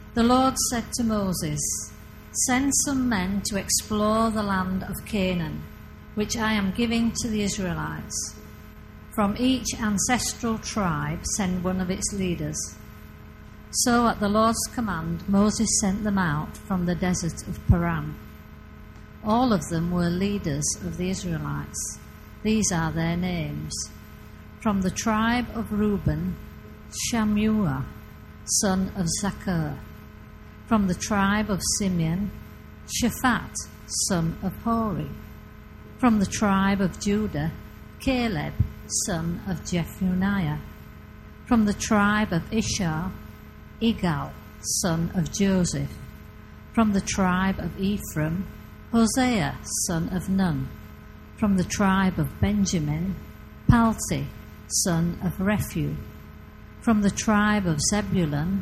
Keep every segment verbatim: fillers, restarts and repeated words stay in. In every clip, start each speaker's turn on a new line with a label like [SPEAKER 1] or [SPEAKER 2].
[SPEAKER 1] The Lord said to Moses, "Send some men to explore the land of Canaan, which I am giving to the Israelites. From each ancestral tribe send one of its leaders." So at the Lord's command, Moses sent them out from the desert of Paran. All of them were leaders of the Israelites. These are their names. From the tribe of Reuben, Shammua, son of Zakur. From the tribe of Simeon, Shaphat, son of Hori. From the tribe of Judah, Caleb, son of Jephunneh. From the tribe of Ishar, Igal, son of Joseph. From the tribe of Ephraim, Hosea, son of Nun. From the tribe of Benjamin, Palti, son of Rephu. From the tribe of Zebulun,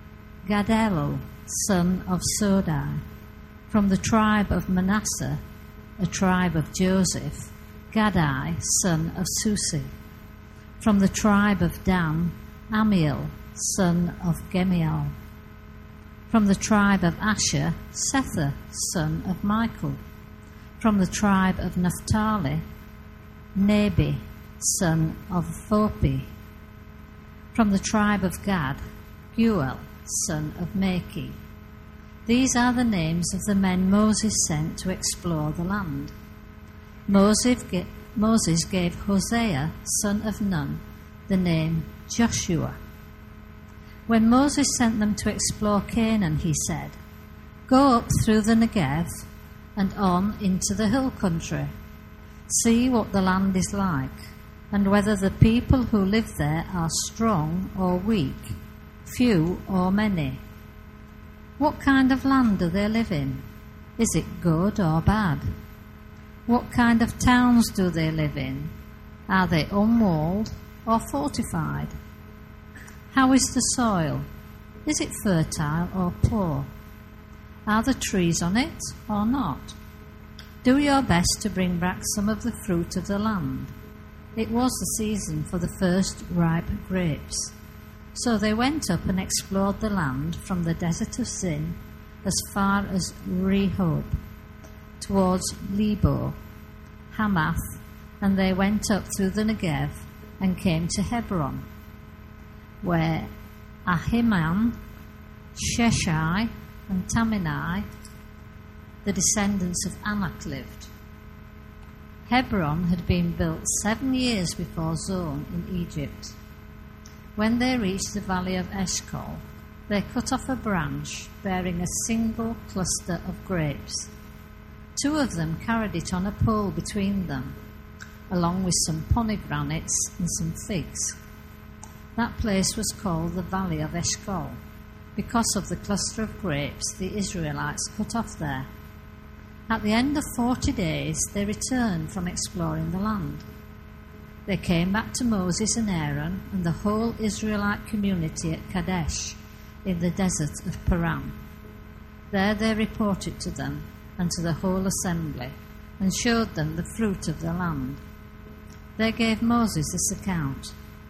[SPEAKER 1] Gadelo, son of Sodai. From the tribe of Manasseh, a tribe of Joseph, Gadai, son of Susi. From the tribe of Dan, Amiel, son of Gemiel. From the tribe of Asher, Sether, son of Michael. From the tribe of Naphtali, Nebi, son of Thopi. From the tribe of Gad, Guel, son of Maki. These are the names of the men Moses sent to explore the land. Moses gave Hosea, son of Nun, the name Joshua. When Moses sent them to explore Canaan, he said, "Go up through the Negev and on into the hill country. See what the land is like, and whether the people who live there are strong or weak, few or many. What kind of land do they live in? Is it good or bad? What kind of towns do they live in? Are they unwalled or fortified? How is the soil? Is it fertile or poor? Are the trees on it or not? Do your best to bring back some of the fruit of the land." It was the season for the first ripe grapes. So they went up and explored the land from the desert of Zin as far as Rehob, towards Lebo, Hamath, and they went up through the Negev and came to Hebron, where Ahiman, Sheshai, and Taminai, the descendants of Anak, lived. Hebron had been built seven years before Zoan in Egypt. When they reached the valley of Eshcol, they cut off a branch bearing a single cluster of grapes. Two of them carried it on a pole between them, along with some pomegranates and some figs. That place was called the Valley of Eshcol, because of the cluster of grapes the Israelites cut off there. At the end of forty days, they returned from exploring the land. They came back to Moses and Aaron and the whole Israelite community at Kadesh in the desert of Paran. There they reported to them and to the whole assembly and showed them the fruit of the land. They gave Moses this account: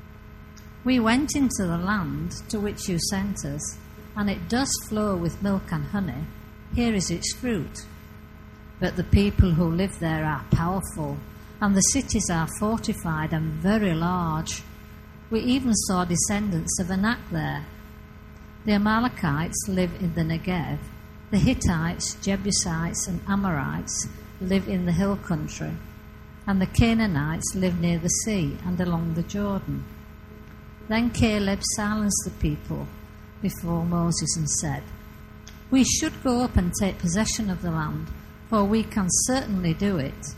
[SPEAKER 1] "We went into the land to which you sent us, and it does flow with milk and honey. Here is its fruit. But the people who live there are powerful, and the cities are fortified and very large. We even saw descendants of Anak there. The Amalekites live in the Negev. The Hittites, Jebusites, and Amorites live in the hill country, and the Canaanites live near the sea and along the Jordan." Then Caleb silenced the people before Moses and said, "We should go up and take possession of the land, for we can certainly do it."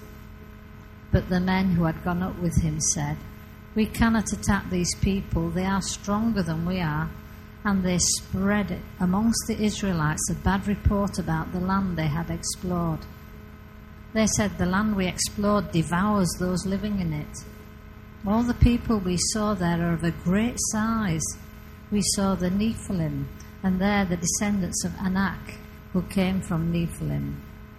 [SPEAKER 1] But the men who had gone up with him said, "We cannot attack these people. They are stronger than we are." And they spread amongst the Israelites a bad report about the land they had explored. They said, "The land we explored devours those living in it. All the people we saw there are of a great size. We saw the Nephilim, and there the descendants of Anak, who came from Nephilim.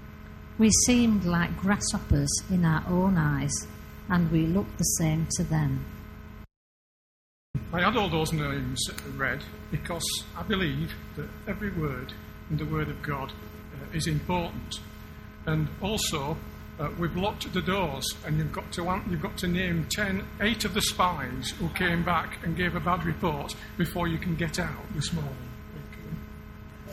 [SPEAKER 1] We seemed like grasshoppers in our own eyes, and we looked the same to them."
[SPEAKER 2] I had all those names read because I believe that every word in the Word of God uh, is important. And also, uh, we've locked the doors, and you've got to you've got to name ten, eight of the spies who came back and gave a bad report before you can get out this morning. Okay.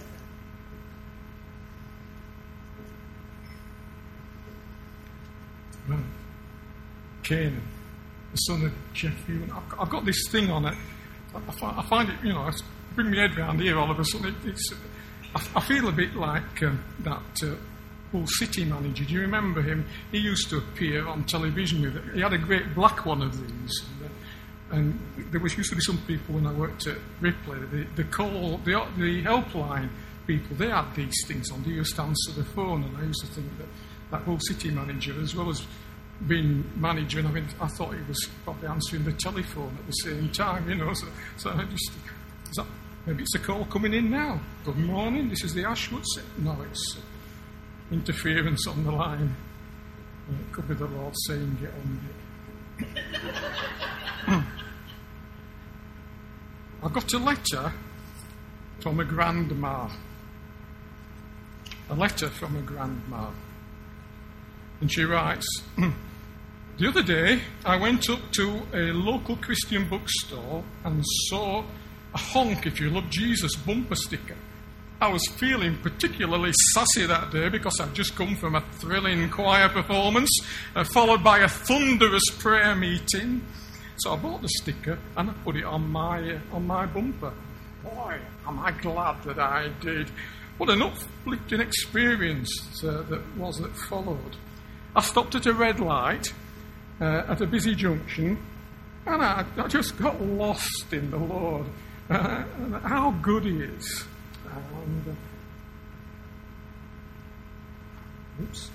[SPEAKER 2] Right. Canaan, the son of Jephunneh. I've, I've got this thing on it. I, I, find, I find it, you know, I bring my head round here all of a sudden. It, it's, I, I feel a bit like um, that uh, Hull City manager. Do you remember him? He used to appear on television with it. He had a great black one of these. And, uh, and there was used to be some people when I worked at Ripley, the, the call, the, the helpline people, they had these things on. They used to answer the phone, and I used to think that that Hull City manager, as well as being manager, and I mean, I thought he was probably answering the telephone at the same time, you know. So, so I just, is that, maybe it's a call coming in now. Good morning, this is the Ashwood. No, it's uh, interference on the line. Uh, it could be the Lord saying, "Get on with it." I got a letter from a grandma. A letter from a grandma. And she writes, "The other day I went up to a local Christian bookstore and saw a honk if you love Jesus bumper sticker. I was feeling particularly sassy that day because I'd just come from a thrilling choir performance uh, followed by a thunderous prayer meeting. So I bought the sticker and I put it on my, uh, on my bumper. Boy, am I glad that I did. What an uplifting experience uh, that was that followed. I stopped at a red light uh, at a busy junction, and I, I just got lost in the Lord uh, and how good He is. And, uh, oops.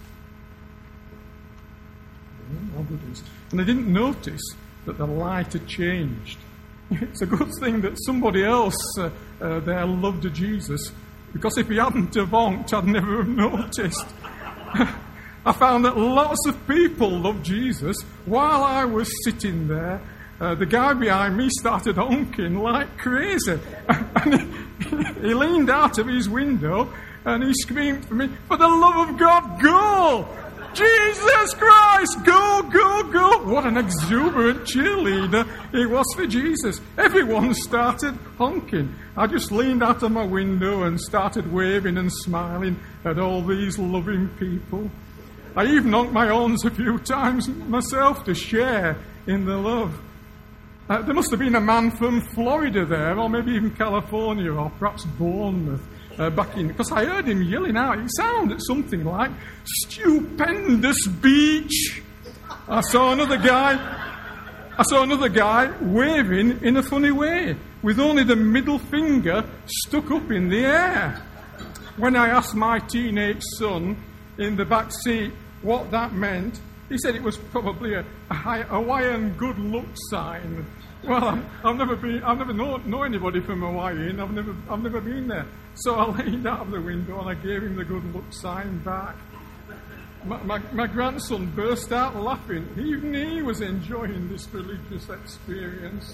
[SPEAKER 2] How good He is. And I didn't notice that the light had changed. It's a good thing that somebody else uh, uh, there loved Jesus, because if he hadn't have honked, I'd never have noticed. I found that lots of people loved Jesus. While I was sitting there, uh, the guy behind me started honking like crazy. And he, he leaned out of his window and he screamed for me, "For the love of God, go! Jesus Christ, go, go, go!" What an exuberant cheerleader he was for Jesus. Everyone started honking. I just leaned out of my window and started waving and smiling at all these loving people. I even honked my horns a few times myself to share in the love. Uh, there must have been a man from Florida there, or maybe even California, or perhaps Bournemouth, uh, back in, because I heard him yelling out. It sounded something like, "Stupendous beach!" I saw another guy, I saw another guy waving in a funny way, with only the middle finger stuck up in the air. When I asked my teenage son in the back seat what that meant, he said it was probably a, a Hawaiian good luck sign. Well, I'm, I've never been, I've never know, know anybody from Hawaii, and I've never, I've never been there. So I leaned out of the window and I gave him the good luck sign back. My, my, my grandson burst out laughing. Even he was enjoying this religious experience.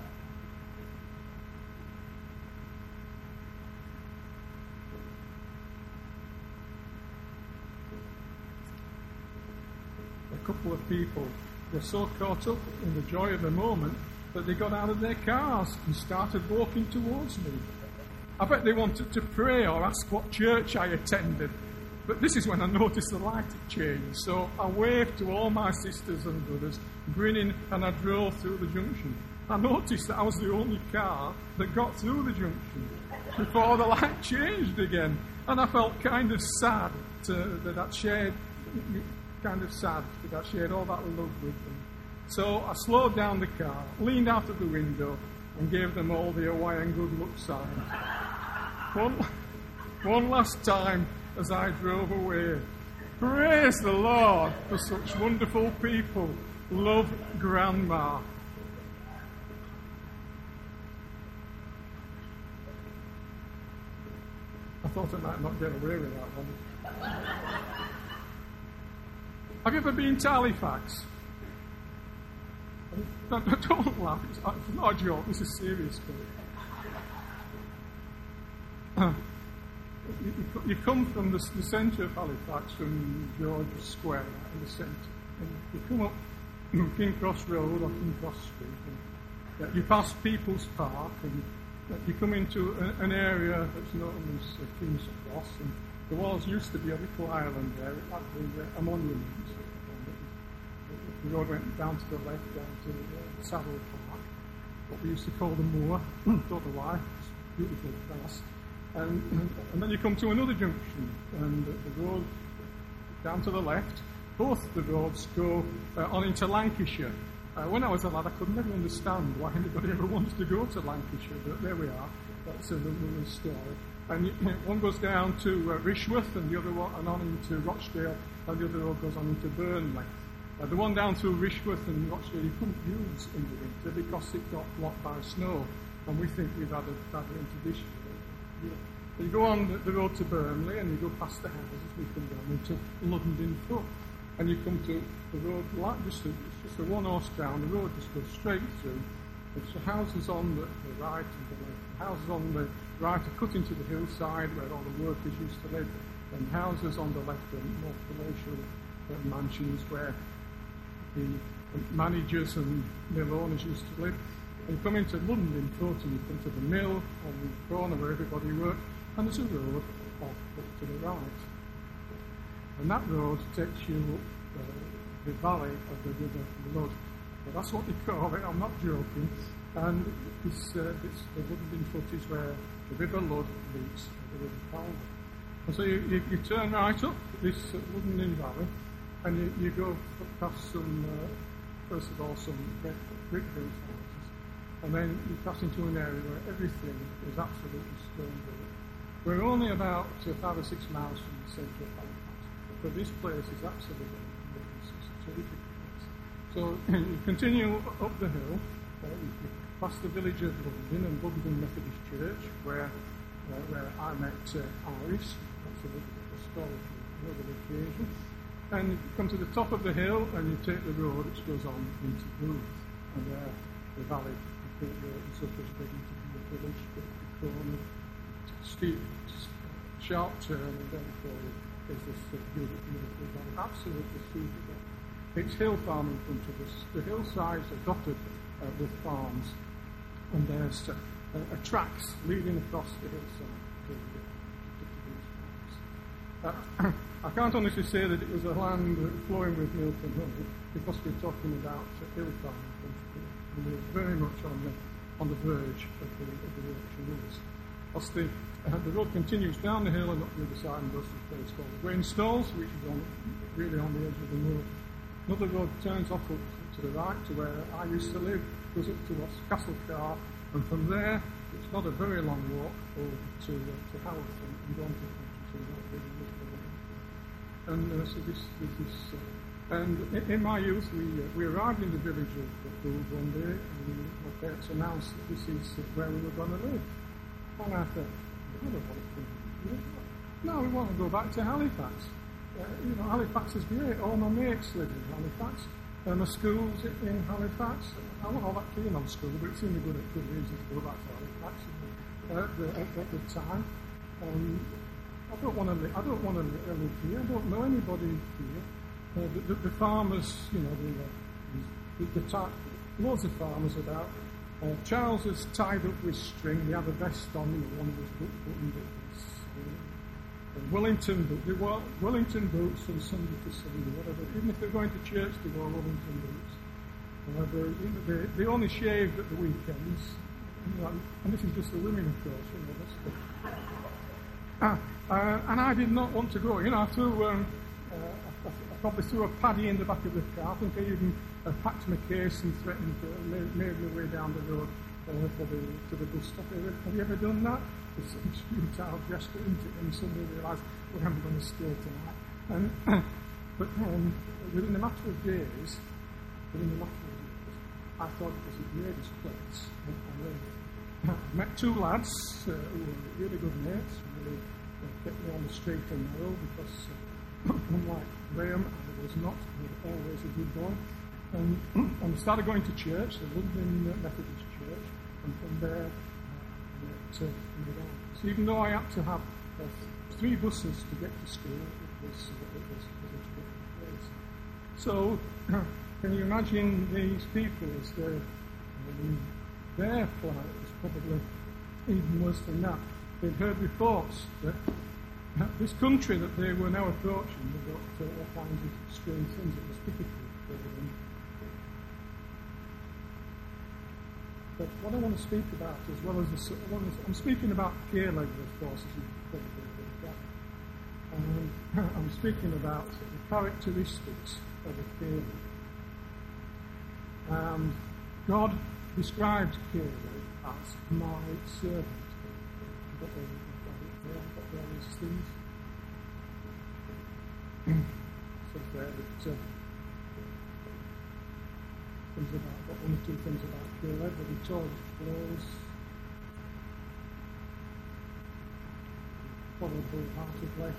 [SPEAKER 2] A couple of people were so caught up in the joy of the moment that they got out of their cars and started walking towards me. I bet they wanted to pray or ask what church I attended, but this is when I noticed the light had changed. So I waved to all my sisters and brothers, grinning, and I drove through the junction. I noticed that I was the only car that got through the junction before the light changed again, and I felt kind of sad to, that I'd shared kind of sad that I shared all that love with them. So I slowed down the car, leaned out of the window, and gave them all the Hawaiian good luck sign. One, one last time as I drove away. Praise the Lord for such wonderful people. Love, Grandma. I thought I might not get away with that one. Have you ever been to Halifax? Don't, don't laugh, it's, it's not a joke, this is serious. Uh, you, you, you come from the, the centre of Halifax, from George Square, right in the centre, and you come up King Cross Road or King Cross Street, and uh, you pass People's Park, and uh, you come into a, an area that's known as uh, King's Cross, and there was used to be a little island there, it had the, uh, a monument. The road went down to the left, down to uh, Savile Park, what we used to call the moor. Don't know why, it's beautiful grass. And, and then you come to another junction, and the road down to the left, both the roads go uh, on into Lancashire. Uh, when I was a lad, I could never understand why anybody ever wanted to go to Lancashire, but there we are. That's another story. And you, one goes down to uh, Rishworth, and the other one and on into Rochdale, and the other road goes on into Burnley. Uh, the one down through Rishworth and Rochdale you couldn't use in the winter because it got blocked by snow, and we think we've had a bad winter this year. Yeah. You go on the, the road to Burnley, and you go past the houses, we come down into London Foot, and you come to the road, like just a, it's just a one-horse town, the road just goes straight through. There's the houses on the, the right and the left. The houses on the right are cut into the hillside where all the workers used to live, and houses on the left are more palatial uh, mansions where the managers and mill owners used to live. And you come into London Foot, and you come to the mill on the corner where everybody worked, and there's a road off, off to the right. And that road takes you up uh, the valley of the River Blood. But that's what they call it, I'm not joking. And this, uh, this, the London Foot is where the River Blood meets the River Calder. And so you, you, you turn right up this uh, London Valley, and you, you go past some, uh, first of all, some brick, brick built houses, and then you pass into an area where everything is absolutely stone built. We're only about uh, five or six miles from the centre of Halifax, but this place is absolutely amazing. It's a terrific place. So you continue up the hill, uh, you pass the village of London and London Methodist Church, where uh, where I met uh, Iris. That's a little bit of a story for another occasion. And you come to the top of the hill, and you take the road which goes on into Booth, and there the valley, the road is up as big into the village, the corner, steep, sharp turn, and then for you is this uh, beautiful, beautiful valley, absolutely suitable. It's hill farm in front of us. The hillsides are dotted uh, with farms, and there's uh, uh, tracks leading across the hillside to, uh, to these farms. Uh, I can't honestly say that it was a land flowing with milk and honey, because we're talking about uh, hill farming country. We were very much on the on the verge of the, of the Yorkshire Woods. As the, uh, the road continues down the hill and up the other side and goes to a place called Wainstalls, which is on, really on the edge of the moor. Another road turns off up to the right to where I used to live, goes up towards Castlecar, and from there, it's not a very long walk over to, uh, to Haworthing and on to the country, so not really much of a walk. And uh, so this, this is, uh, and in, in my youth, we uh, we arrived in the village of Gould one day, and my parents announced that this is uh, where we were going to live. And I thought, I don't want to live. No, we want to go back to Halifax. Uh, you know, Halifax is great. All my mates live in Halifax. Uh, my school's in Halifax. I'm not all that keen on school, but it seemed a good, good reason to go back to Halifax uh, the, at, at the time. Um, I don't want to live. I don't want to live here. I don't know anybody here. Uh, the, the, the farmers, you know, the, the, the type, loads of farmers about. Uh, Charles is tied up with string. He had a vest on, you know, one of his buttoned up. Uh, Wellington, they wore Wellington boots from Sunday to Sunday, whatever. Even if they're going to church, they wore Wellington boots. Uh, they, you know, they, they only shaved at the weekends. You know, and this is just the women, of course. You know, that's the, uh, uh, and I did not want to go. You know, I threw, um, uh, I, I probably threw a paddy in the back of the car. I think I even uh, packed my case and threatened to uh, made, made my way down the road uh, for the, to the bus stop. Have you ever done that? It's such a futile gesture, isn't it? And suddenly realised, well, I'm going to stay tonight. And, but um, within a matter of days, within a matter of days, I thought it was the greatest place I I met two lads uh, who were really good mates, really uh, kept me on the straight and narrow because, uh, unlike Graham, I was not always a good boy. And, and started going to church, the London Methodist Church, and from there, uh, to move on. So even though I had to have uh, three buses to get to school, it was, uh, it was, it was a different place. So, can you imagine these people as their, um, their plight was probably even worse than that. They'd heard reports that uh, this country that they were now approaching, they got uh, all kinds of strange things. It was difficult for them. But what I want to speak about, as well as the, I'm speaking about Caleb, of course, as you probably heard that. Um, I'm speaking about the characteristics of a Caleb. And God described Caleb as my servant. I've got various things. So there that uh, things about, got one or two things about Caleb, but he tore his clothes, followed wholeheartedly,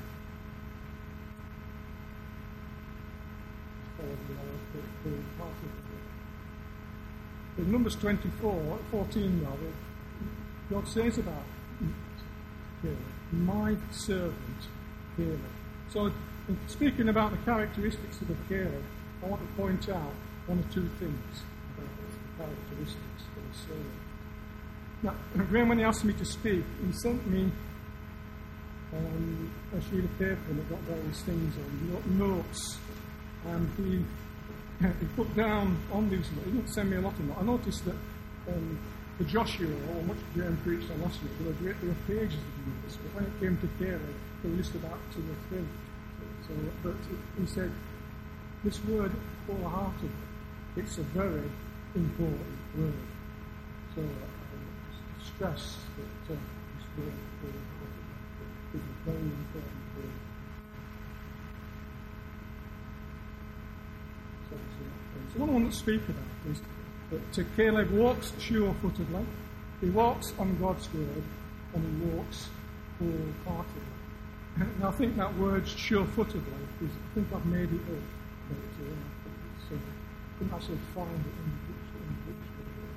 [SPEAKER 2] followed wholeheartedly. In Numbers twenty-four, fourteen rather, God says about Caleb, my servant Caleb. So, in speaking about the characteristics of the Caleb, I want to point out one or two things about the characteristics of the servant. Now, Graham, when he asked me to speak, he sent me um, a sheet of paper and it got various things on, notes, and he he put down on these, he didn't send me a lot of them. I noticed that um, for Joshua, or much Graham preached on last week, there were, great, there were pages of these, but when it came to Caleb, there were just about two or three. So, but he said, this word, wholehearted, it's a very important word. So, I stress that uh, this word, wholehearted, is a very important word. So what I want to speak about is that Caleb walks sure-footedly, he walks on God's word, and he walks wholeheartedly. Now I think that word sure-footedly is, I think I've made it up, but uh, so I couldn't actually find it in the dictionary.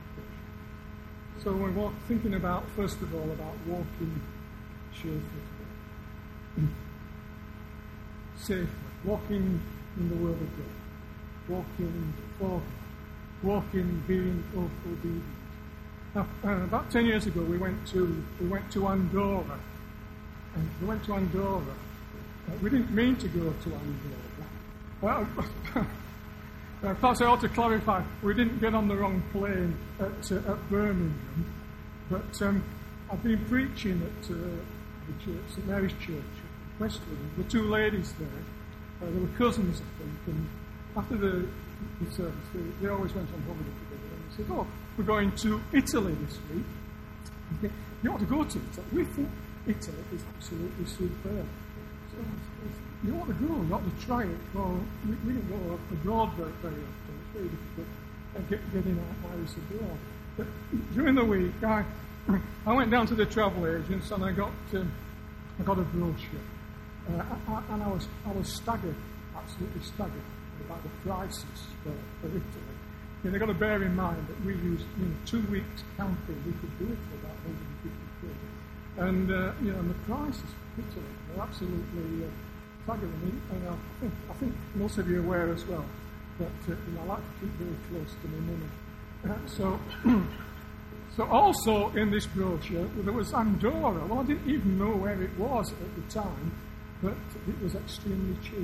[SPEAKER 2] So we're walk, thinking about, first of all, about walking sure-footedly. Safely, walking in the word of God. Walking for, walking, being obedient. Now, uh, about ten years ago, we went to we went to Andorra, and we went to Andorra. Uh, we didn't mean to go to Andorra. Well, uh, perhaps I ought to clarify. We didn't get on the wrong plane at, uh, at Birmingham, but um, I've been preaching at uh, the church, Saint Mary's Church, Westwood. The two ladies there, uh, they were cousins, I think, and after the, the service, they, they always went on holiday together, and they said, oh, we're going to Italy this week. You think, you ought to go to Italy. We think Italy is absolutely superb. So you ought to go, you ought to try it. Well, we, we don't go abroad very, very often. It's very difficult uh, get, getting our Iris abroad. But during the week, I I went down to the travel agents and I got um, I got a brochure. Uh, I, I, and I was I was staggered, absolutely staggered, about the prices for, for Italy. You know, they've got to bear in mind that we used, you know, two weeks camping, we could do it for about one hundred fifty quid. And, uh, you know, and the prices for Italy are absolutely uh, staggering. And uh, I, think, I think most of you are aware as well that, uh, you know, I like to keep very close to my money. Uh, so, so also in this brochure, there was Andorra. Well, I didn't even know where it was at the time, but it was extremely cheap.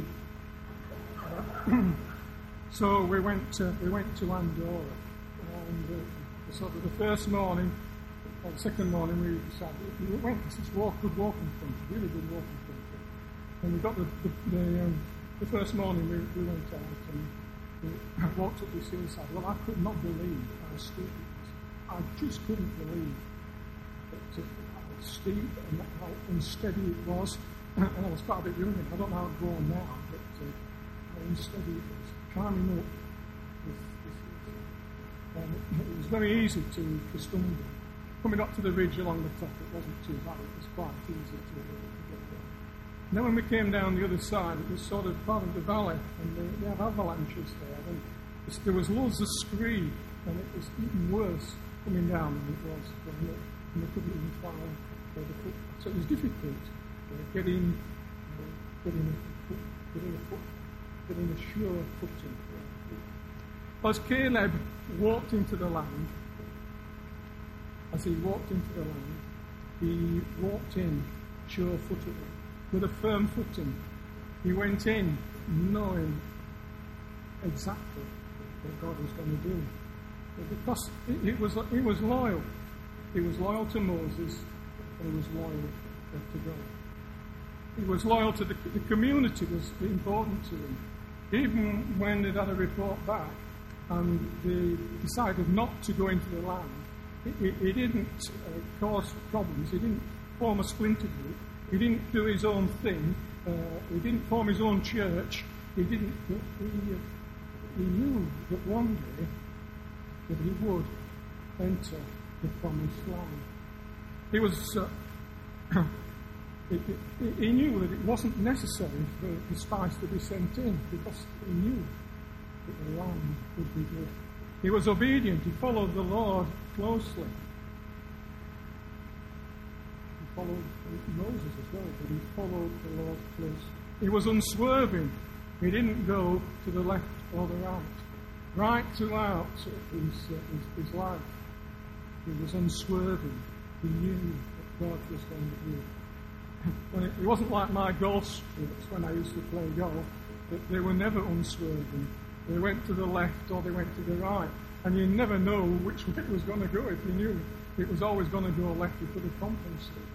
[SPEAKER 2] So we went to, we went to Andorra, and uh, sort of the first morning, or the second morning, we decided we went. This is walk, good walking country, really good walking country. And we got the the, the, um, the first morning we, we went out and we walked up this hillside. Well, I could not believe how steep it was. I just couldn't believe that, uh, how steep and how unsteady it was. And I was quite a bit younger. I don't know how it's going now, but. Uh, Instead it was climbing up with, with, with, um, it was very easy to, to stumble. Coming up to the ridge along the top, it wasn't too bad, it was quite easy to, to get there. And then when we came down the other side, it was sort of part of the valley, and they, they have avalanches there, and There was loads of screed, and it was even worse coming down than it was going up, and they couldn't even climb the foot. So it was difficult uh, getting, uh, getting, a foot, getting a foot, getting a sure footing. As Caleb walked into the land, as he walked into the land, he walked in sure-footed, with a firm footing. He went in knowing exactly what God was going to do. Because he was, he was loyal. He was loyal to Moses, and he was loyal to God. He was loyal to the, the community, was important to him. Even when they'd had a report back, and they decided not to go into the land, he, he didn't uh, cause problems. He didn't form a splinter group. He didn't do his own thing. Uh, he didn't form his own church. He didn't. He, he, he knew that one day that he would enter the promised land. He was. Uh, he, he, he knew that it wasn't necessary for the spies to be sent in, because he knew that the land would be good. He was obedient. He followed the Lord closely. He followed Moses as well, but he followed the Lord closely. He was unswerving. He didn't go to the left or the right. Right throughout his, uh, his, his life, he was unswerving. He knew what God was going to do. When it, it wasn't like my golf strokes when I used to play golf, that they were never unswerving. They went to the left or they went to the right. And you never know which way it was going to go. If you knew it was always going to go left, you could have compensated.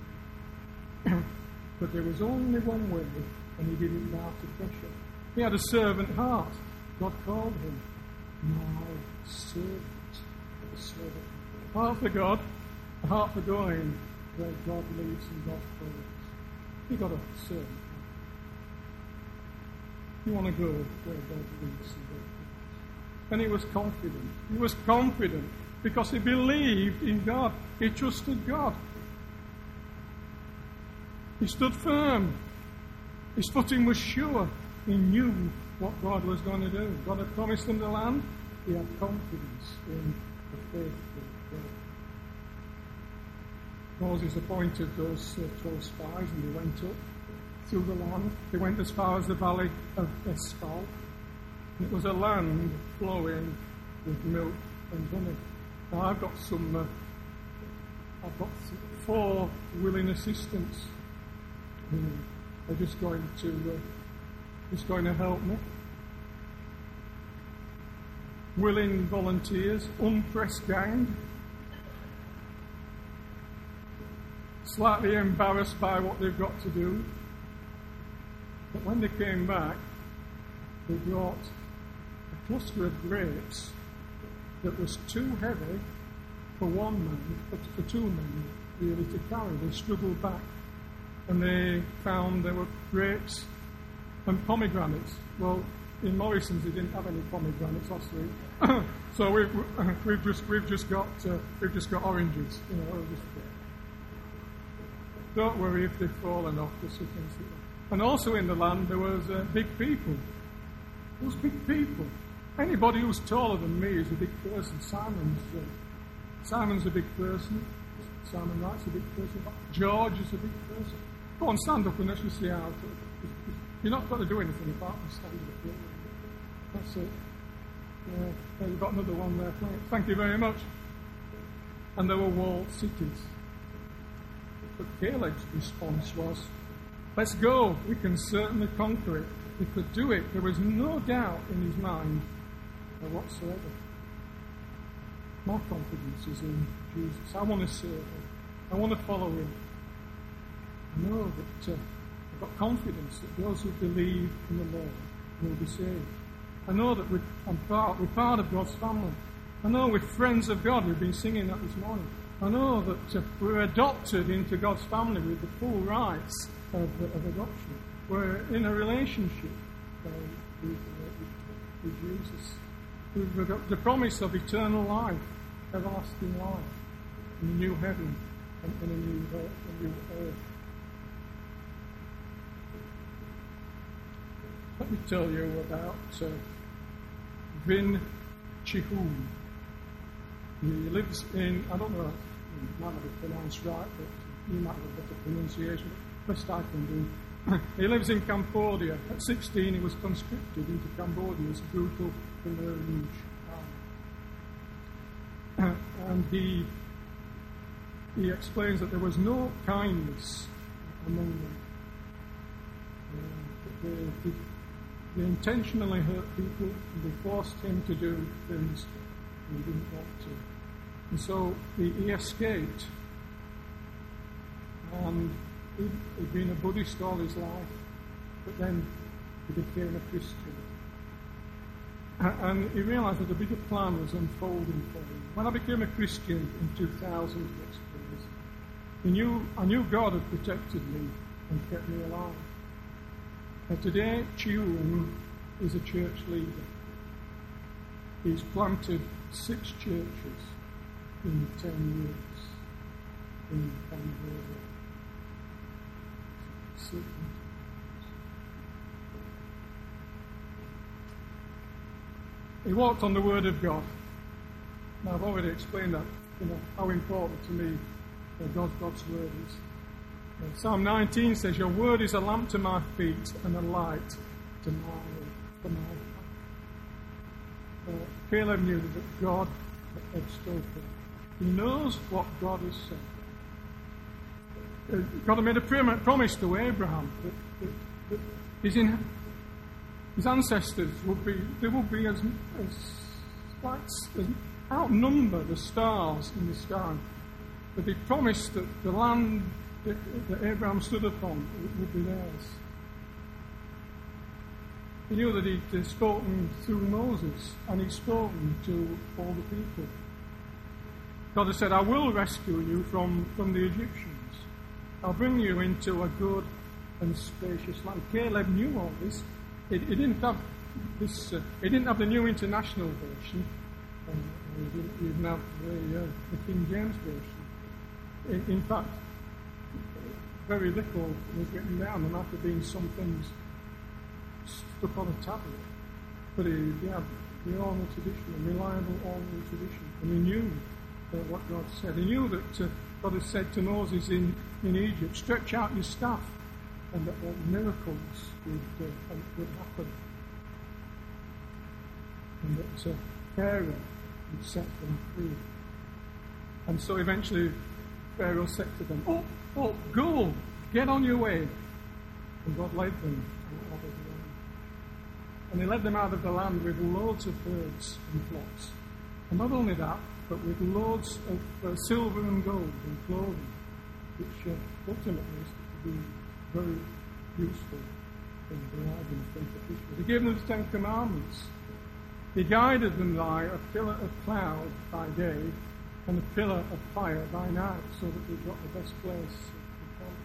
[SPEAKER 2] But there was only one way, and he didn't bow to pressure. He had a servant heart. God called him my servant. A servant. A heart for God, a heart for going where God leads and God follows. He got a servant. You want to go where God leads and God follows. And he was confident. He was confident because he believed in God. He trusted God. He stood firm. His footing was sure. He knew what God was going to do. God had promised him the land. He had confidence in the faithful God. Moses appointed those uh, twelve spies, and they went up through the land. They went as far as the valley of Eshcol. It was a land flowing with milk and honey. Now I've got some. Uh, I've got four willing assistants who are just going to uh, just going to help me. Willing volunteers, unpressed gang, slightly embarrassed by what they've got to do. But when they came back, they brought a cluster of grapes that was too heavy for one man, but for two men really to carry. They struggled back, and they found there were grapes and pomegranates. Well, in Morrison's they didn't have any pomegranates last week, so we've we've just we've just got uh, we've just got oranges. You know, just, uh, don't worry if they've fallen off. Just so things like that. And also in the land there was uh, big people. There was big people. Anybody who's taller than me is a big person. Simon's uh, Simon's a big person. Simon Wright's a big person. George is a big person. Go on, stand up and let's just see how. You're not got to do anything apart from stand up. That's it. Yeah, yeah, you've got another one there. Thank you very much. And there were walled cities. But Caleb's response was, let's go. We can certainly conquer it. We could do it. There was no doubt in his mind whatsoever. My confidence is in Jesus. I want to serve him. I want to follow him. I know that uh, I've got confidence that those who believe in the Lord will be saved. I know that we're, I'm part, we're part of God's family. I know we're friends of God. We've been singing that this morning. I know that uh, we're adopted into God's family with the full rights of, of adoption. We're in a relationship uh, with, uh, with, with Jesus. We've got the promise of eternal life, everlasting life, in a new heaven and in a new, uh, a new earth. Let me tell you about uh, Vin Chihun. He lives in, I don't know, it might not be pronounced right, but you might have a better pronunciation. Best I can do. He lives in Cambodia. At sixteen, he was conscripted into Cambodia's brutal Khmer Rouge army. And he, he explains that there was no kindness among them. Uh, they, they, they intentionally hurt people, and they forced him to do things he didn't want to. And so he, he escaped, and he'd, he'd been a Buddhist all his life, but then he became a Christian. And he realised that a bigger plan was unfolding for him. When I became a Christian in two thousand, he explains, he knew, I knew God had protected me and kept me alive. And today, Chiung is a church leader. He's planted six churches in ten years in Cambodia. Six. He walked on the Word of God. Now, I've already explained that, you know, how important to me uh, God, God's Word is. Uh, Psalm nineteen says, your Word is a lamp to my feet and a light to my, to my path. Uh, Caleb knew that God had spoken. He knows what God has said. Uh, God had made a promise to Abraham that, that, that his, in, his ancestors would be, they would be as, as, like, as outnumber the stars in the sky. But he promised that the land that, that Abraham stood upon would be theirs. He knew that he'd spoken through Moses, and he'd spoken to all the people. God had said, I will rescue you from, from the Egyptians. I'll bring you into a good and spacious land. Caleb knew all this. He, he didn't have this. Uh, he didn't have the New International Version. Uh, he didn't even have the, uh, the King James Version. In, in fact, very little was written down. There might have been some things stuck on a tablet, but he, he had the oral tradition, a reliable oral tradition, and he knew uh, what God said. He knew that uh, God had said to Moses in, in Egypt, stretch out your staff, and that uh, miracles would, uh, would happen, and that uh, Pharaoh would set them free. And so eventually Pharaoh said to them, oh, oh, go, get on your way. And God led them out of the land. And he led them out of the land with loads of herds and flocks. And not only that, but with loads of uh, silver and gold and clothing, which uh, ultimately is to be very useful in providing things for Israel. He gave them the Ten Commandments. He guided them by a pillar of cloud by day and a pillar of fire by night, so that they got the best place to come.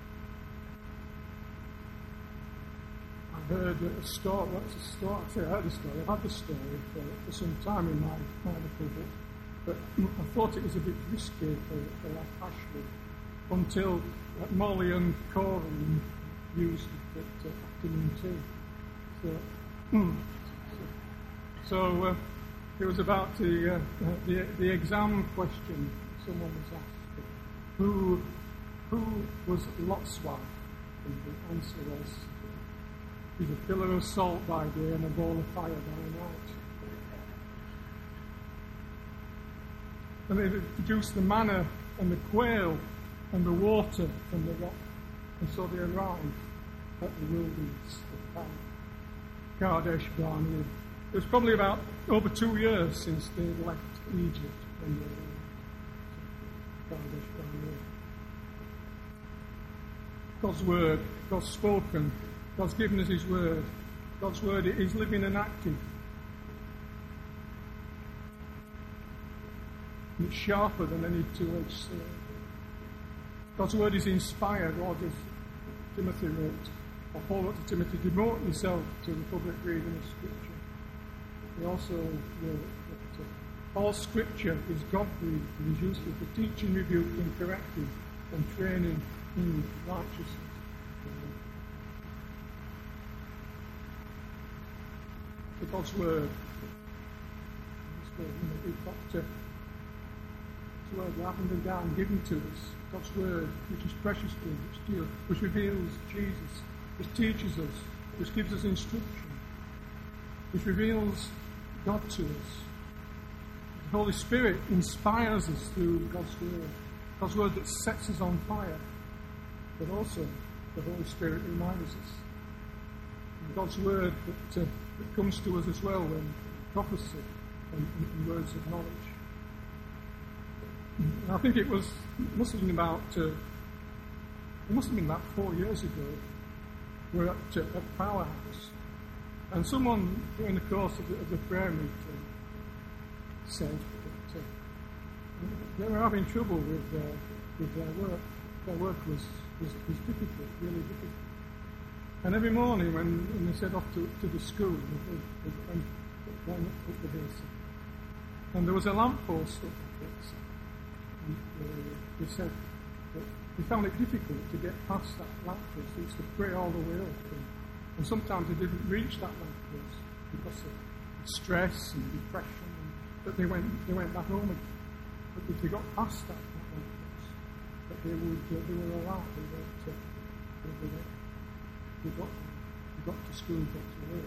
[SPEAKER 2] I heard a story, what's a story? I say I heard a story, I've had the story for, for some time in my, my little book, but I thought it was a bit risky for, for that Ashley, until uh, Molly and Corin used it at uh, afternoon tea. So, so uh, it was about the, uh, the the exam question someone was asked. Who, who was Lot's wife? And the answer was, he's a pillar of salt by day and a ball of fire by night. And they produced the manna and the quail and the water from the rock. And so they arrived at the wilderness of Kadesh Barnea. It was probably about over two years since they left Egypt when they were Kadesh Barnea. God's word, God's spoken, God's given us his word. God's word is living and active. And it's sharper than any two-edged sword. God's word is inspired, or as Timothy wrote, or Paul wrote to Timothy, devote yourself to the public reading of Scripture. He also wrote that uh, all Scripture is God-breathed and is useful for teaching, rebuking, correcting, and training in righteousness. God's word You know, we've got to, God's word lightened and down, given to us. God's word, which is precious to us, which, dear, which reveals Jesus, which teaches us, which gives us instruction, which reveals God to us. The Holy Spirit inspires us through God's word. God's word that sets us on fire, but also the Holy Spirit reminds us. And God's word that, uh, that comes to us as well when prophecy and, and, and words of knowledge. And I think it was, it must have been about, uh, it must have been about four years ago. We're at, uh, at Powerhouse, and someone during the course of the, of the prayer meeting said that uh, they were having trouble with their, with their work. Their work was, was, was difficult, really difficult. And every morning when, when they set off to, to the school, they, they went, went up the hillside. And there was a lamppost up the hillside. And uh, they said that they found it difficult to get past that lamppost. They used to pray all the way up. And, and sometimes they didn't reach that lamppost because of stress and depression. And, but they went, they went back home again. But if they got past that, that lamppost, that they would, uh, they were alive. They went, uh, they were, they got, they got to school, got to work.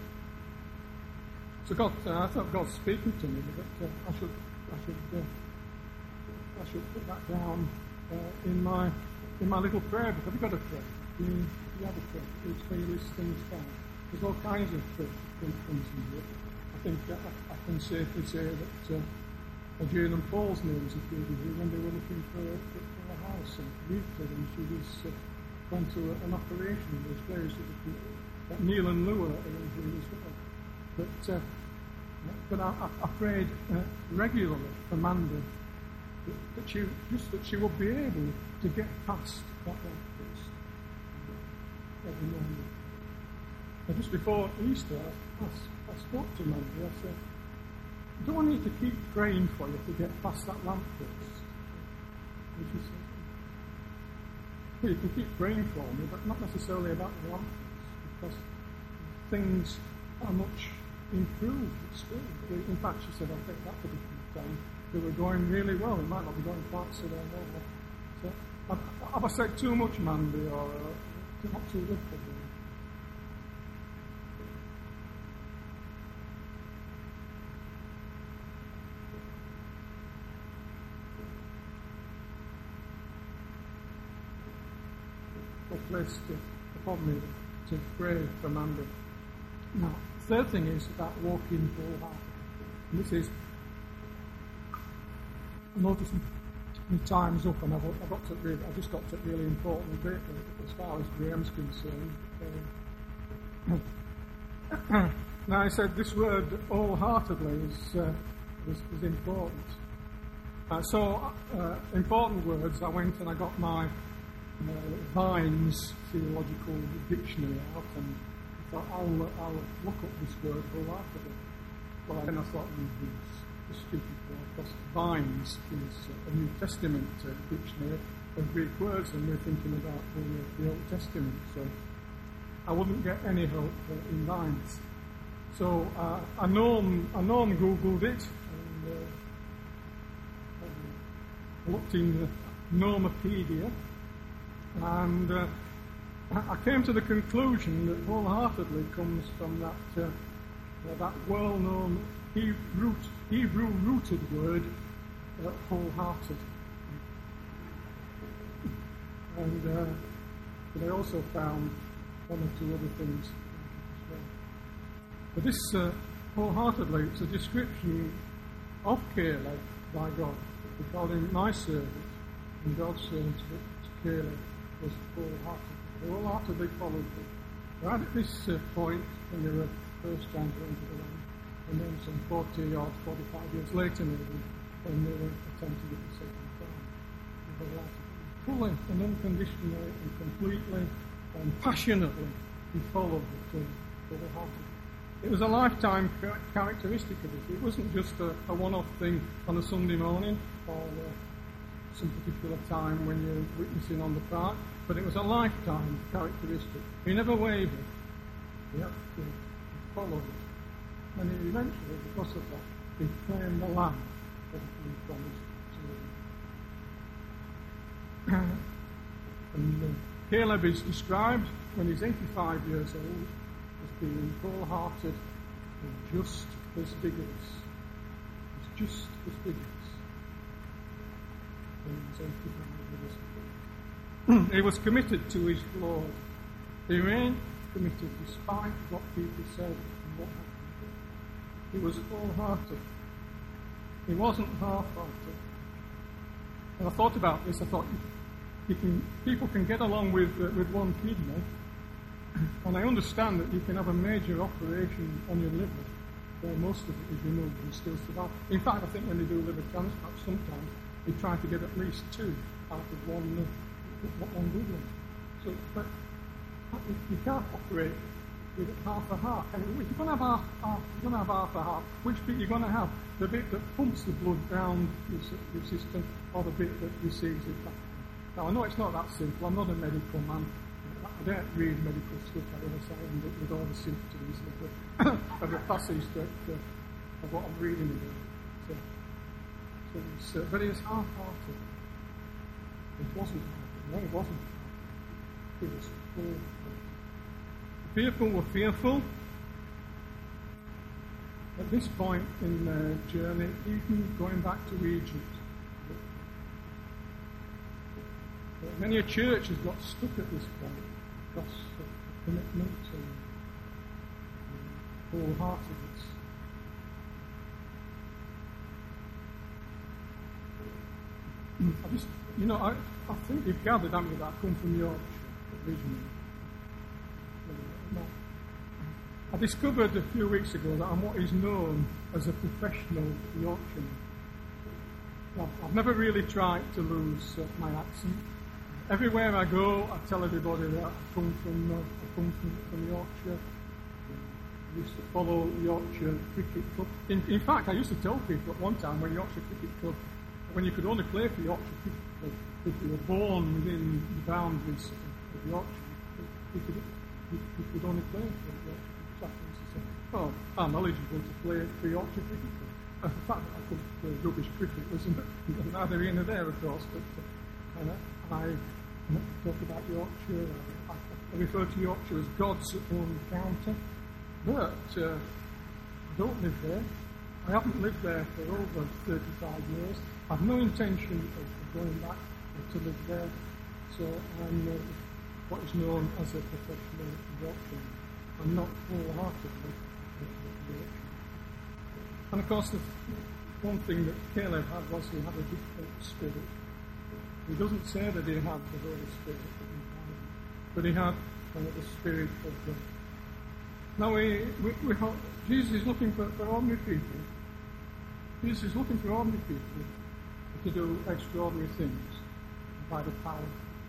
[SPEAKER 2] So God, uh, I thought God was speaking to me that uh, I should, I should, uh, I should put that down uh, in my, in my little prayer book. Have you got a prayer? Do you, do you have a prayer? It's where you list things down. There's all kinds of uh, things in here. I think uh, I, I can safely say that uh, Jane and Paul's names appeared in here when they were looking for, for, for a house and Rita, and she was uh, going through an operation. There's various other people. That Neil and Lou are in here as well. But, uh, but I, I, I prayed uh, regularly for Amanda that, that she just that she would be able to get past that lamppost every morning. And just before Easter, I, I, I spoke to Amanda. I said, "Do I need to keep praying for you to get past that lamppost?" And she said, "Well, you can keep praying for me, but not necessarily about the lamppost, because things are much improved at school." In fact, she said, I think that could be done. They were going really well. It might not be going quite so well. So, have, have I said too much, Mandy, or uh, not too little? God placed it upon me to pray for Amanda. Now, the third thing is about walking wholeheartedly. And this is, I noticed my time's up, and I've, I've, got to really, I've just got to really important bit as far as Graham's concerned. Um, now, I said this word wholeheartedly is, uh, is, is important. Uh, so, uh, important words, I went and I got my Uh, Vine's Theological Dictionary out, and I thought, I'll, I'll look up this word wholeheartedly. Well, then I thought, mm, it's a stupid word, because Vine's is a New Testament uh, dictionary of Greek words, and we're thinking about the, the Old Testament, so I wouldn't get any help uh, in Vine's. So uh, I know I know I Googled it, and uh, I looked in the Nomopedia. And uh, I came to the conclusion that wholeheartedly comes from that uh, uh, that well-known Hebrew, Hebrew-rooted word, uh, wholehearted. And uh, but I also found one or two other things as well. But this uh, wholeheartedly, it's a description of Caleb by God. We call him my servant, and God says that Caleb was wholehearted. They wholeheartedly followed him. Right at this uh, point, when they were first trying to enter the land, and then some forty or forty-five years later, maybe, when they were attempting it the second time, they wholeheartedly, fully and unconditionally and completely and passionately, he followed the king wholeheartedly. It was a lifetime characteristic of it. It wasn't just a, a one-off thing on a Sunday morning or uh, some particular time when you're witnessing on the park, but it was a lifetime characteristic. He never wavered. He had to follow it. And he eventually, because of that, He claimed the land that had been promised to him. And uh, Caleb is described when he's eighty-five years old as being wholehearted and just as vigorous. He's just as vigorous when he's eighty-five years old. He was committed to his Lord. He remained committed despite what people said and what happened. He was wholehearted. He wasn't half-hearted. And I thought about this. I thought, you can, people can get along with uh, with one kidney, and I understand that you can have a major operation on your liver, where most of it is removed and still survive. In fact, I think when they do liver transplants, sometimes they try to get at least two out of one, uh, one good one. So, but you can't operate with half a heart. And if you're going to have half, half, you're going to have half a heart, which bit you're going to have? The bit that pumps the blood down your, your system, or the bit that receives it back? Now, I know it's not that simple. I'm not a medical man. I don't read medical stuff. I don't say with, with all the symptoms of the, of the passage that, uh, of what I'm reading about. So, so it's, uh, but he was half-hearted. It wasn't half-hearted. No, it wasn't half-hearted. It was full. The people were fearful. At this point in their journey, even going back to Egypt, many a church has got stuck at this point because of commitment and wholeheartedness. I just, you know, I, I think you've gathered, haven't you, that I come from Yorkshire originally. I discovered a few weeks ago that I'm what is known as a professional Yorkshireman. I've, I've never really tried to lose uh, my accent. Everywhere I go, I tell everybody that I come from, uh, I come from, from Yorkshire. I used to follow Yorkshire Cricket Club. In, in fact, I used to tell people at one time when Yorkshire Cricket Club, when you could only play for Yorkshire Cricket Club if you were born within the boundaries of, of Yorkshire, you could, you, you could only play for Yorkshire. So I used to say, oh, I'm eligible to play for Yorkshire Cricket Club. Uh, the fact that I could play rubbish cricket was neither here nor there, of course, but uh, and, uh, I talk about Yorkshire. I, I refer to Yorkshire as God's own county, but uh, I don't live there. I haven't lived there for over thirty-five years. I've no intention of going back to live there, so I'm uh, what is known as a professional Yorkshireman. I'm not wholeheartedly Yorkshireman. And of course, the one thing that Caleb had was he had a different spirit. He doesn't say that he had the Holy Spirit, but he had uh, the Spirit of God. Now, we, we, we have, Jesus is looking for, for ordinary people. Jesus is looking for ordinary people to do extraordinary things by the power.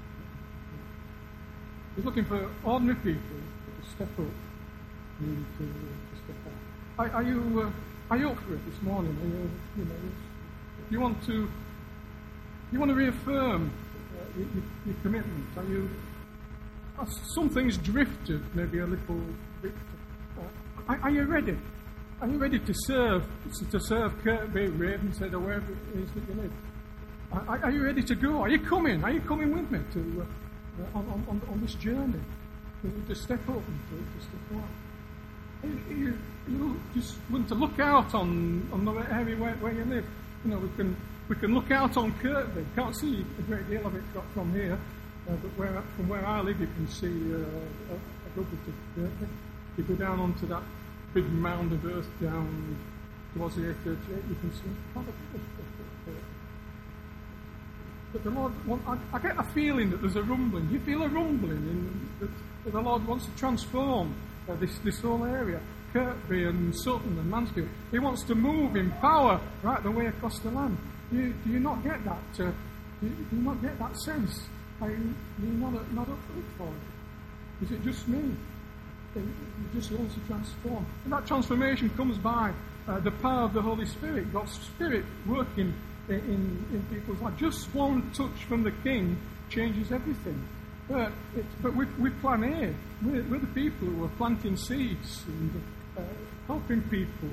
[SPEAKER 2] He's looking for ordinary people to step up and to, to step out. Are, are you uh, are you up for it this morning? Are you, you know, you want to you want to reaffirm uh, your, your commitment? Are you? Are some things drifted maybe a little bit. Uh, are, are you ready? Are you ready to serve, to serve Kirkby, Ravenshead, or wherever it is that you live? Are, are you ready to go? Are you coming? Are you coming with me to uh, on, on, on this journey to, to step up and to, to step out? Are you, are you, are you just want to look out on, on the area where, where you live? You know, we can we can look out on Kirkby. Can't see a great deal of it from here, uh, but where, from where I live, you can see uh, a, a good bit of Kirkby. You go down onto that big mound of earth down towards the A thirty-eight, you can see quite a bit of it. But the Lord, well, I, I get a feeling that there's a rumbling. You feel a rumbling in, that, that the Lord wants to transform uh, this, this whole area, Kirkby and Sutton and Mansfield. He wants to move in power right the way across the land. Do you, do you not get that? Uh, do, you, do you not get that sense? Are you, you're not, not up for it? Is it just me? He just wants to transform. And that transformation comes by uh, the power of the Holy Spirit, God's Spirit working in, in, in people's lives. Just one touch from the King changes everything. But, it, but we, we plan A. We're, we're the people who are planting seeds and uh, helping people and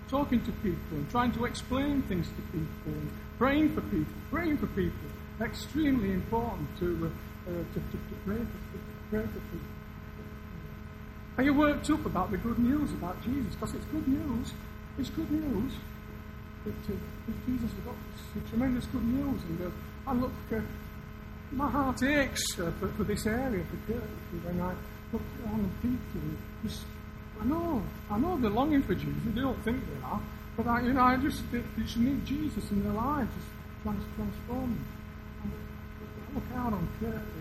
[SPEAKER 2] talking to people and trying to explain things to people and praying for people, praying for people. Extremely important to, uh, uh, to, to, to pray, for, pray for people. And you're worked up about the good news about Jesus, because it's good news. It's good news that, uh, that Jesus has got this tremendous good news. And uh, I look, uh, my heart aches uh, for, for this area of the church when I look around the people. And just, I know, I know they're longing for Jesus. They don't think they are, but I, you know, I just they, they just need Jesus in their lives, just trans, transform them. And I look out on Kirtley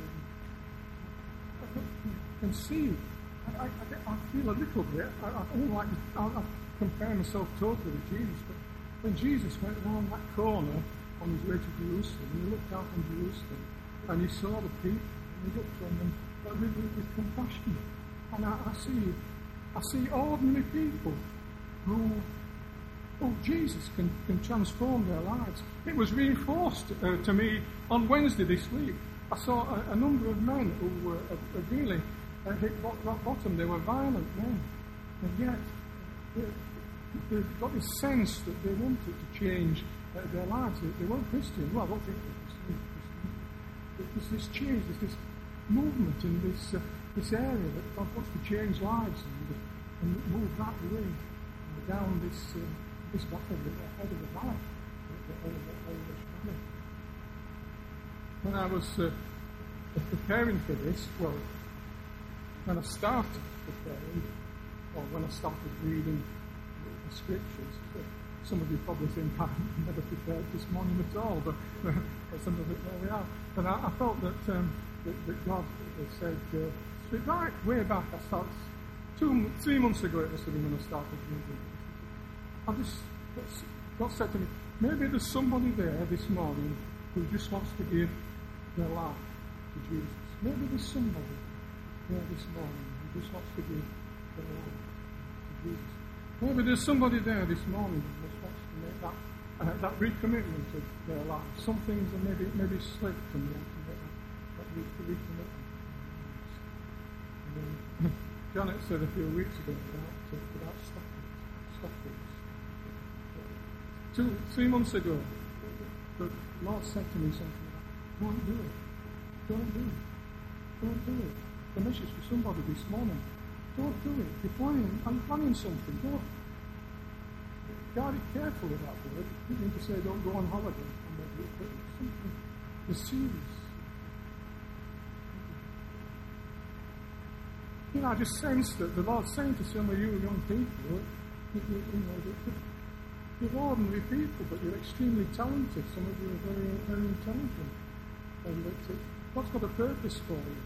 [SPEAKER 2] and, and see. I, I, I feel a little bit. I, I don't like. To, I, I compare myself totally with Jesus, but when Jesus went around that corner on his way to Jerusalem, and he looked out on Jerusalem, and he saw the people, and he looked on them with, with, with compassion, and I, I see. I see ordinary people who, oh, Jesus can, can transform their lives. It was reinforced uh, to me on Wednesday this week. I saw a, a number of men who were uh, really uh, hit rock bottom. They were violent men. And yet, they, they've got this sense that they wanted to change uh, their lives. They, they weren't Christian. Well, I don't think they were Christian. There's this change, there's this movement in this... Uh, This area that God wants to change lives and, and move that way uh, down this uh, this valley, the head of the valley, the Irish valley. When I was uh, preparing for this, well, when I started preparing, or when I started reading the scriptures, uh, some of you probably think I've never prepared this morning at all, but uh, some of it there we are. But I, I felt that, um, that, that God said. Uh, Right way back, I started two, three months ago. It must have been when I started reading. I just God said to me, maybe there's somebody there this morning who just wants to give their life to Jesus. Maybe there's somebody there this morning who just wants to give their life to Jesus. Maybe there's somebody there this morning who just wants to make that uh, that recommitment of their life. Some things are maybe maybe slipped and they want to make that, that recommitment. Janet said a few weeks ago about, uh, about stopping, stopping. Two, three months ago, the Lord said to me something like, don't do it. Don't do it. Don't do it. The message for somebody this morning. Don't do it. You're planning, I'm planning something. Don't. Guard it carefully, that word. You need to say don't go on holiday. But something is serious. You know, I just sense that the Lord's saying to some of you young people, you, you, you know, that you're ordinary people, but you're extremely talented. Some of you are very, very intelligent. And that uh, God's got a purpose for you.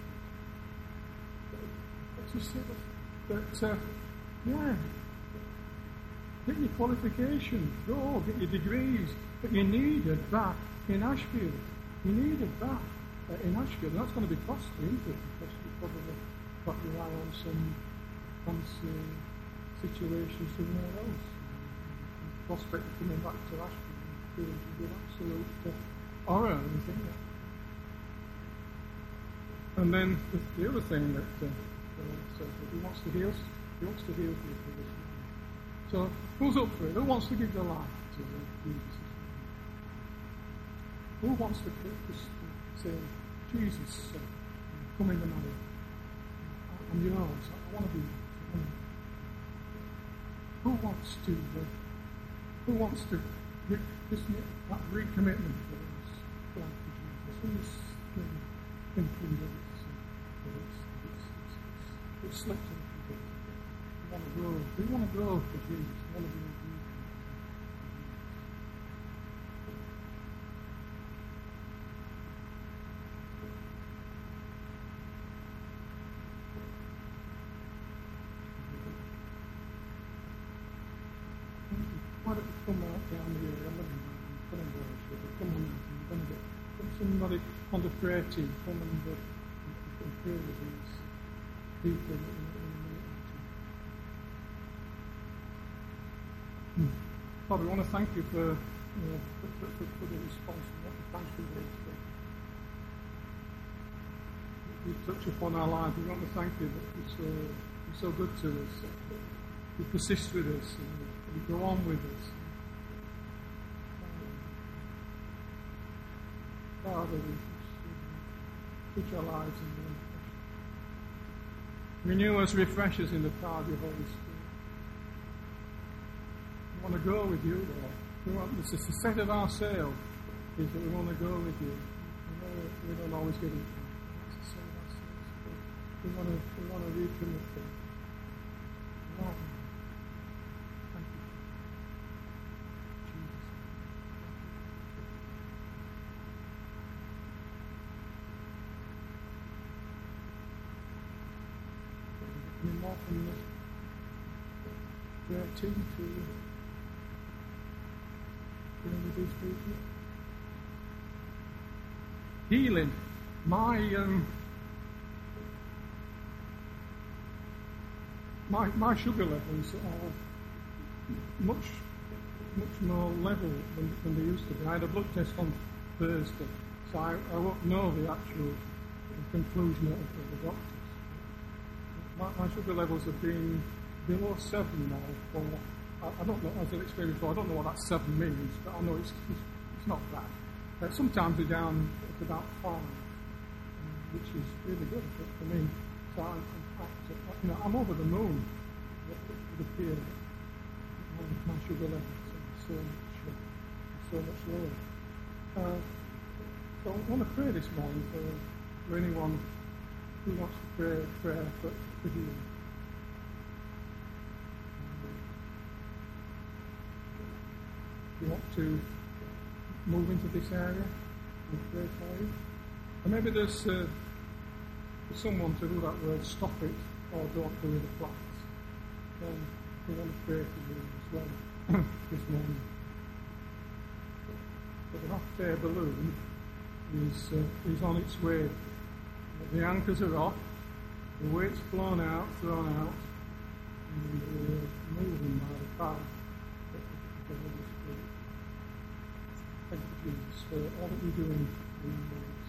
[SPEAKER 2] But just say that, uh, yeah, get your qualifications, go, get your degrees, but you needed that in Ashfield. You needed that uh, in Ashfield. And that's going to be costly, isn't it? Because you probably got to rely on some fancy situations somewhere else. And the prospect of coming back to Ashfield would be an absolute uh, horror, you think that. And then the, the other thing that uh, uh, says that he wants to heal, he wants to heal people this morning. So who's up for it? Who wants to give their life to uh, Jesus? Who wants to just say, Jesus, uh, come in the matter? I'm yours. I want to be yours. Who wants to? Uh, who wants to re- just make that recommitment for us to Jesus? Who's thinking that it's, uh, it's, it's, it's, it's slipped into it? We want to grow. We want to grow for Jesus. We want to be obedient. Why don't you come out down here? I'm looking around. Come and worship. Come on out. I'm going to get come somebody on the prayer team. Come and, uh, and pray with these people in, in the meeting. Hmm. Father, we want to thank you for, you know, for, for, for, for the response. We want to thank you for this. You touch upon our lives. We want to thank you that you're so, you're so good to us. That you persist with us. And, Will you go on with us? Father, we just put our lives in your hands. Renew us, refresh us in the power of your Holy Spirit. We want to go with you, Lord. We want, this is the set of our sail, is that we want to go with you. We know we don't always get it. It's the set of our sails. We want to, we want to recommit to you. Lord, thank you. Jesus. You're more from this. We're a team to you. Dealing with these people. Healing. My um, my my sugar levels are much much more level than, than they used to be. I had a blood test on Thursday, so I, I won't know the actual conclusion of, of the doctors. My, my sugar levels have been below seven now for, I, I don't know, as I explained before, I don't know what that seven means, but I know it's, it's, it's not bad. Uh, sometimes they're down at about five, um, which is really good for, for me. So I'm, I'm, you know, I'm over the moon with the fear that my, my sugar levels are so much, uh, so much lower. Uh, so I want to pray this morning for, for anyone who wants to pray prayer for, for healing. If you want to move into this area, we pray for you. And maybe there's, uh, there's someone to do that word, stop it, or don't do it applies. Then we want to pray for you as well this morning. But the hot air balloon is, uh, is on its way. The anchors are off, the weight's blown out, thrown out, and we're moving by the power of the Holy Spirit. Thank you, Jesus, for all that you're doing in your lives.